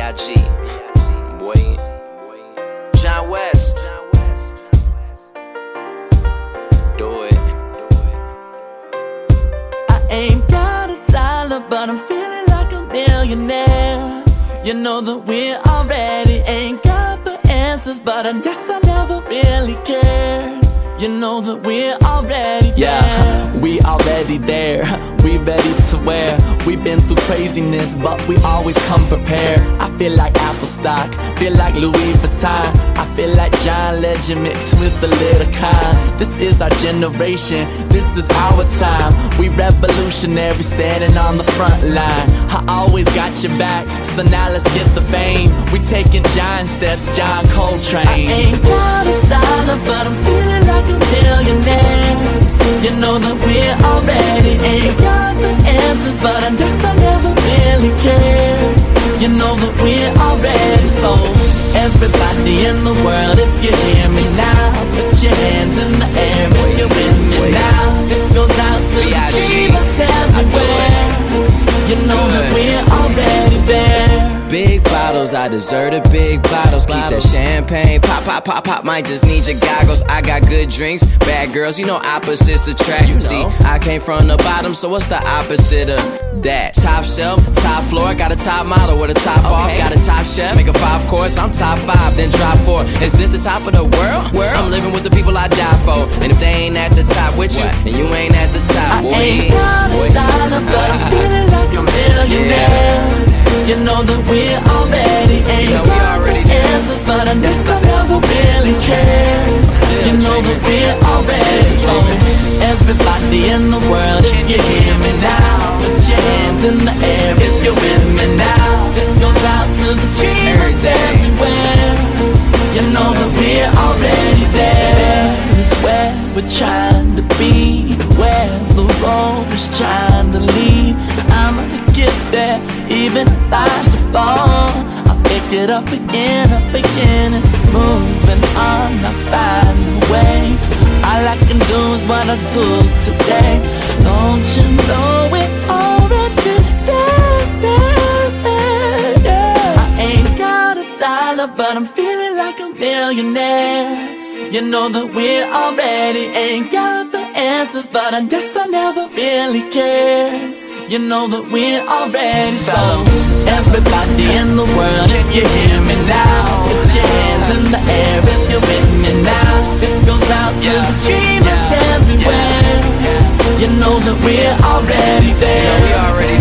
B.I.G. Boy, John West. Do it. I ain't got a dollar, but I'm feeling like a millionaire. You know that we already ain't got the answers, but I guess I never really cared. You know that we're already there. Yeah, we already there. We ready to wear. We've been through craziness, but we always come prepared. I feel like Apple stock, feel like Louis Vuitton. I feel like John Legend mixed with a little kind. This is our generation, this is our time. We revolutionary, standing on the front line. I always got your back, so now let's get the fame. We taking giant steps, John Coltrane. I ain't got a dollar, but I'm feeling like a millionaire. You know that we already ain't got the answers, but I guess I never really cared. You know that we're already sold. Everybody in the world, if you hear me now, put your hands in the air if you're with me now. This goes out to the dreamers everywhere. You know that we're already there. Big bottles, I deserve the big bottles. Keep that champagne, pop, pop, pop, pop. Might just need your goggles. I got good drinks, bad girls, you know opposites attract. You know. See, I came from the bottom, so what's the opposite of that? Top shelf, top floor, got a top model with a top off. Got a top chef, make a 5-course, I'm top 5, then drop 4. Is this the top of the world? I'm living with the people I die for. And if they ain't at the top with you, then you ain't at the top, boy. I ain't got a dollar, but I'm feeling like a millionaire. You know that we already ain't got the answers, but I guess I never really cared. You know that we're already sold. Everybody in the world, if you hear me now, put your hands in the air if you're with me now. This goes out to the dreamers everywhere. You know that we're already there. It's where we're trying to be, where the road is trying to lead. I'm gonna get there, even if I should fall. I'll pick it up again, and moving on, I'll find a way. All I can do is what I do today. Don't you know we're already there? Yeah. I ain't got a dollar, but I'm feeling like a millionaire. You know that we already ain't got the answers, but I guess I never really cared. You know that we're already sold. Everybody in the world, if you hear me now, put your hands in the air if you're with me now. This goes out to the dreamers everywhere. You know that we're already there.